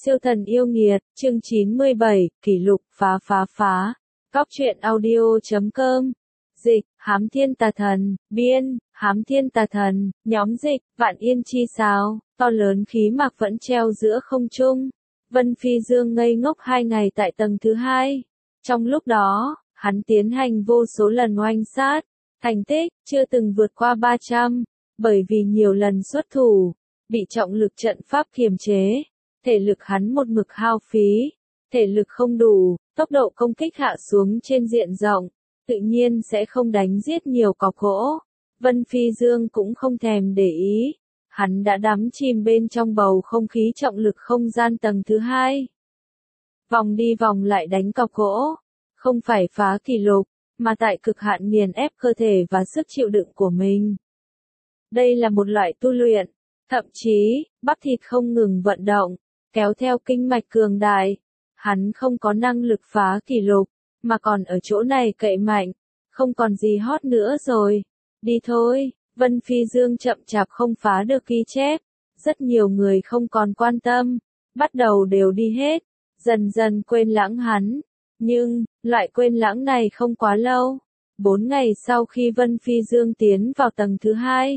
Siêu thần yêu nghiệt, chương 97, kỷ lục phá. Góc truyện audio.com. Dịch, Hám Thiên Tà Thần, biên, Hám Thiên Tà Thần, nhóm dịch, Vạn Yên Chi Sao, to lớn khí mạc vẫn treo giữa không trung. Vân Phi Dương ngây ngốc 2 ngày tại tầng thứ 2. Trong lúc đó, hắn tiến hành vô số lần oanh sát, thành tích chưa từng vượt qua 300, bởi vì nhiều lần xuất thủ, bị trọng lực trận pháp kiềm chế. Thể lực hắn một mực hao phí, thể lực không đủ, tốc độ công kích hạ xuống trên diện rộng, tự nhiên sẽ không đánh giết nhiều cọc gỗ. Vân Phi Dương cũng không thèm để ý, hắn đã đắm chìm bên trong bầu không khí trọng lực không gian tầng thứ 2. Vòng đi vòng lại đánh cọc gỗ, không phải phá kỷ lục, mà tại cực hạn nghiền ép cơ thể và sức chịu đựng của mình. Đây là một loại tu luyện, thậm chí, bắp thịt không ngừng vận động, kéo theo kinh mạch cường đại. Hắn không có năng lực phá kỷ lục, mà còn ở chỗ này cậy mạnh, không còn gì hot nữa rồi. Đi thôi, Vân Phi Dương chậm chạp không phá được ghi chép. Rất nhiều người không còn quan tâm, bắt đầu đều đi hết, dần dần quên lãng hắn. Nhưng, loại quên lãng này không quá lâu. 4 ngày sau khi Vân Phi Dương tiến vào tầng thứ 2.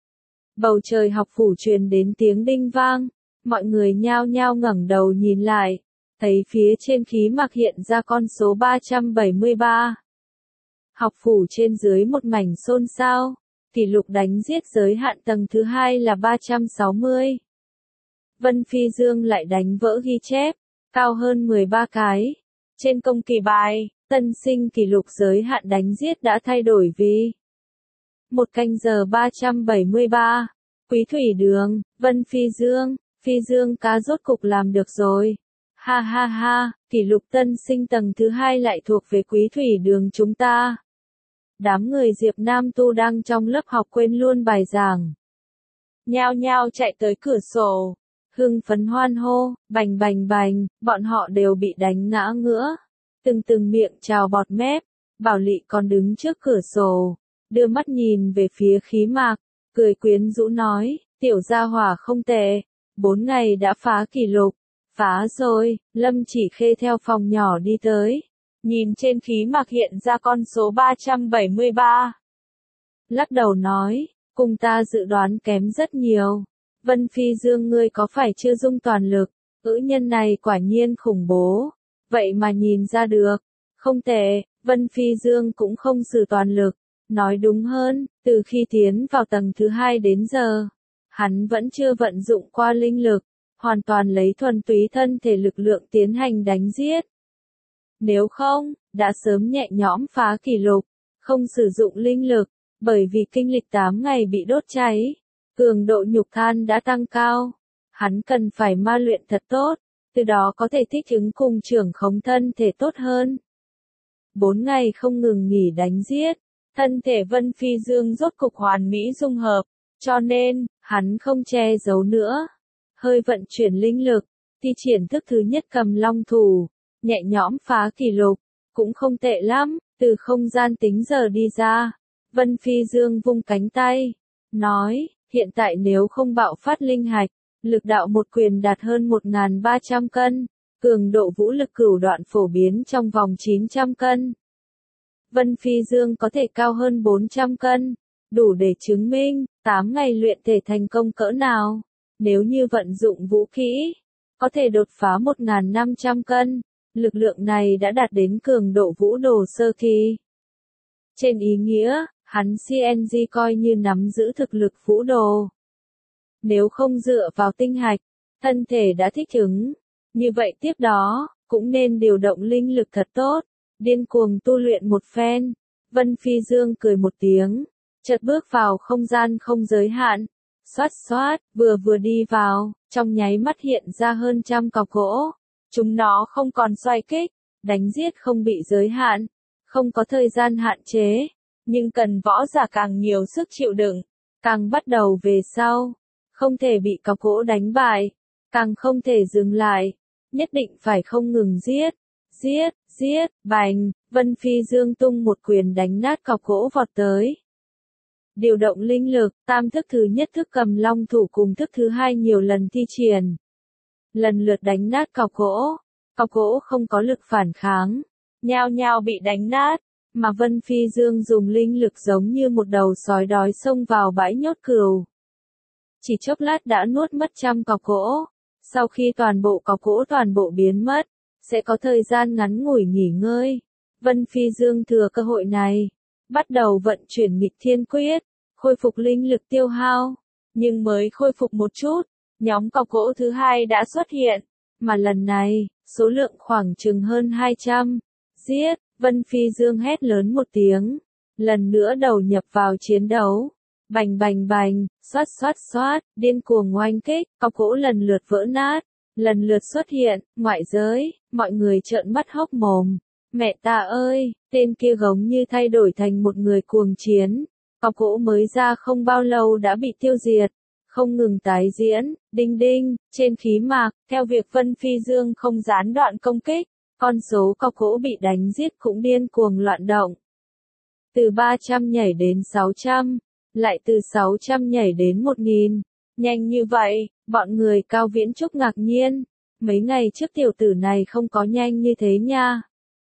Bầu trời học phủ truyền đến tiếng đinh vang. Mọi người nhao nhao ngẩng đầu nhìn lại, thấy phía trên khí mạc hiện ra con số 373. Học phủ trên dưới một mảnh xôn xao, kỷ lục đánh giết giới hạn tầng thứ 2 là 360. Vân Phi Dương lại đánh vỡ ghi chép, cao hơn 13 cái. Trên công kỳ bài, tân sinh kỷ lục giới hạn đánh giết đã thay đổi vì 1 canh giờ 373. Quý Thủy Đường, Vân Phi Dương cá rốt cục làm được rồi. Ha ha ha, kỷ lục tân sinh tầng thứ 2 lại thuộc về Quý Thủy Đường chúng ta. Đám người Diệp Nam Tu đang trong lớp học quên luôn bài giảng. Nhao nhao chạy tới cửa sổ, hưng phấn hoan hô, bành, bọn họ đều bị đánh ngã ngửa. Từng miệng trào bọt mép, Bảo Lị còn đứng trước cửa sổ, đưa mắt nhìn về phía khí mạc, cười quyến rũ nói, tiểu gia hỏa không tệ. 4 ngày đã phá kỷ lục. Phá rồi, Lâm Chỉ Khê theo phòng nhỏ đi tới. Nhìn trên khí mạc hiện ra con số 373. Lắc đầu nói, cùng ta dự đoán kém rất nhiều. Vân Phi Dương ngươi có phải chưa dung toàn lực? Nữ nhân này quả nhiên khủng bố. Vậy mà nhìn ra được. Không tệ, Vân Phi Dương cũng không sử toàn lực. Nói đúng hơn, từ khi tiến vào tầng thứ 2 đến giờ, hắn vẫn chưa vận dụng qua linh lực, hoàn toàn lấy thuần túy thân thể lực lượng tiến hành đánh giết. Nếu không, đã sớm nhẹ nhõm phá kỷ lục, không sử dụng linh lực, bởi vì kinh lịch 8 ngày bị đốt cháy, cường độ nhục than đã tăng cao. Hắn cần phải ma luyện thật tốt, từ đó có thể thích ứng cùng trưởng khống thân thể tốt hơn. 4 ngày không ngừng nghỉ đánh giết, thân thể Vân Phi Dương rốt cục hoàn mỹ dung hợp, cho nên, hắn không che giấu nữa. Hơi vận chuyển linh lực, thi triển thức thứ nhất cầm long thủ, nhẹ nhõm phá kỷ lục, cũng không tệ lắm, từ không gian tính giờ đi ra. Vân Phi Dương vung cánh tay, nói, hiện tại nếu không bạo phát linh hạch, lực đạo một quyền đạt hơn 1.300 cân, cường độ vũ lực cửu đoạn phổ biến trong vòng 900 cân. Vân Phi Dương có thể cao hơn 400 cân, đủ để chứng minh, 8 ngày luyện thể thành công cỡ nào. Nếu như vận dụng vũ kỹ, có thể đột phá 1.500 cân, lực lượng này đã đạt đến cường độ vũ đồ sơ kỳ. Trên ý nghĩa, hắn CNG coi như nắm giữ thực lực vũ đồ. Nếu không dựa vào tinh hạch, thân thể đã thích ứng, như vậy tiếp đó, cũng nên điều động linh lực thật tốt, điên cuồng tu luyện một phen. Vân Phi Dương cười một tiếng, chợt bước vào không gian không giới hạn. Xoát, vừa đi vào, trong nháy mắt hiện ra hơn 100 cọc gỗ. Chúng nó không còn xoay kích, đánh giết không bị giới hạn, không có thời gian hạn chế, nhưng cần võ giả càng nhiều sức chịu đựng, càng bắt đầu về sau, không thể bị cọc gỗ đánh bại, càng không thể dừng lại, nhất định phải không ngừng giết, bành, Vân Phi Dương tung một quyền đánh nát cọc gỗ vọt tới. Điều động linh lực, tam thức thứ nhất thức cầm long thủ cùng thức thứ 2 nhiều lần thi triển. lần lượt đánh nát cọc gỗ không có lực phản kháng, nhao nhao bị đánh nát, mà Vân Phi Dương dùng linh lực giống như một đầu sói đói xông vào bãi nhốt cừu. Chỉ chốc lát đã nuốt mất trăm cọc gỗ, sau khi toàn bộ cọc gỗ toàn bộ biến mất, sẽ có thời gian ngắn ngủi nghỉ ngơi. Vân Phi Dương thừa cơ hội này, bắt đầu vận chuyển nghịch thiên quyết, khôi phục linh lực tiêu hao, nhưng mới khôi phục một chút, nhóm cọc gỗ thứ hai đã xuất hiện, mà lần này, số lượng khoảng chừng hơn 200. Giết, Vân Phi Dương hét lớn một tiếng, lần nữa đầu nhập vào chiến đấu. Bành bành bành, xoát, điên cuồng oanh kích, cọc gỗ lần lượt vỡ nát, lần lượt xuất hiện, ngoại giới, mọi người trợn mắt hốc mồm. Mẹ ta ơi, tên kia giống như thay đổi thành một người cuồng chiến. Cọc gỗ mới ra không bao lâu đã bị tiêu diệt, không ngừng tái diễn, đinh đinh, trên khí mạc, theo việc Vân Phi Dương không gián đoạn công kích, con số cọc gỗ bị đánh giết cũng điên cuồng loạn động. Từ 300 nhảy đến 600, lại từ 600 nhảy đến 1000, nhanh như vậy, bọn người Cao Viễn Trúc ngạc nhiên, mấy ngày trước tiểu tử này không có nhanh như thế nha.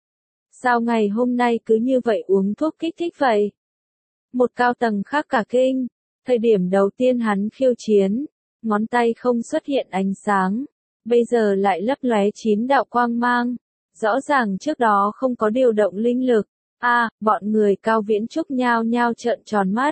Sao ngày hôm nay cứ như vậy uống thuốc kích thích vậy? Một cao tầng khác cả kinh, thời điểm đầu tiên hắn khiêu chiến, ngón tay không xuất hiện ánh sáng, bây giờ lại lấp lóe 9 đạo quang mang, rõ ràng trước đó không có điều động linh lực. Bọn người Cao Viễn Trúc nhao nhao trợn tròn mắt.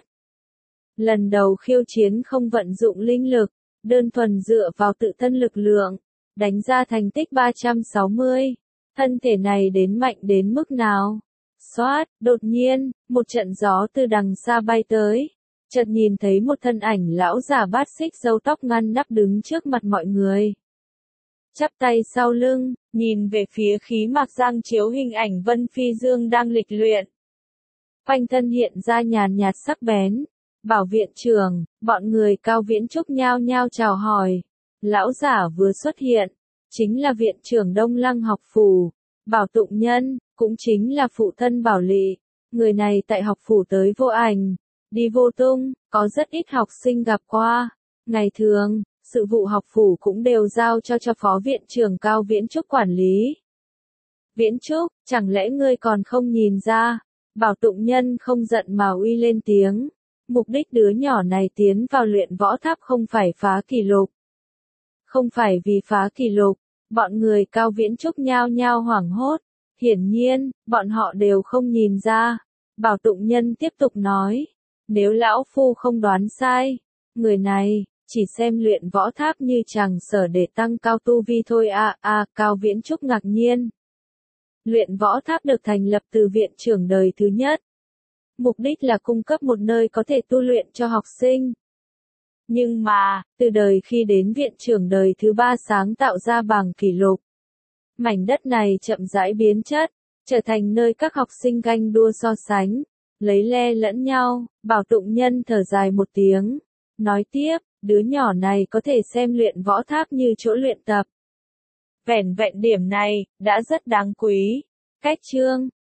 Lần đầu khiêu chiến không vận dụng linh lực, đơn thuần dựa vào tự thân lực lượng, đánh ra thành tích 360. Thân thể này đến mạnh đến mức nào? Xoát, đột nhiên, một trận gió từ đằng xa bay tới. Chợt nhìn thấy một thân ảnh lão già bát xích râu tóc ngăn nắp đứng trước mặt mọi người. Chắp tay sau lưng, nhìn về phía khí mạc giang chiếu hình ảnh Vân Phi Dương đang lịch luyện. Quanh thân hiện ra nhàn nhạt sắc bén. Bảo viện trưởng, bọn người Cao Viễn Trúc nhao nhao chào hỏi. Lão giả vừa xuất hiện, chính là viện trưởng Đông Lăng học phủ, Bảo Tụng Nhân, cũng chính là phụ thân Bảo Lị. Người này tại học phủ tới vô ảnh, đi vô tung, có rất ít học sinh gặp qua. Ngày thường, sự vụ học phủ cũng đều giao cho phó viện trưởng Cao Viễn Trúc quản lý. Viễn Trúc, chẳng lẽ ngươi còn không nhìn ra? Bảo Tụng Nhân không giận mà uy lên tiếng. Mục đích đứa nhỏ này tiến vào luyện võ tháp không phải phá kỷ lục. Không phải vì phá kỷ lục, bọn người Cao Viễn Trúc nhao nhao hoảng hốt. Hiển nhiên, bọn họ đều không nhìn ra. Bảo Tụng Nhân tiếp tục nói, nếu lão phu không đoán sai, người này, chỉ xem luyện võ tháp như chàng sở để tăng cao tu vi thôi. Cao Viễn Trúc ngạc nhiên. Luyện võ tháp được thành lập từ viện trưởng đời thứ nhất. Mục đích là cung cấp một nơi có thể tu luyện cho học sinh. Nhưng mà, từ đời khi đến viện trưởng đời thứ 3 sáng tạo ra bảng kỷ lục, mảnh đất này chậm rãi biến chất, trở thành nơi các học sinh ganh đua so sánh, lấy le lẫn nhau. Bảo Tụng Nhân thở dài một tiếng, nói tiếp, đứa nhỏ này có thể xem luyện võ tháp như chỗ luyện tập. Vẻn vẹn điểm này, đã rất đáng quý. Cách chương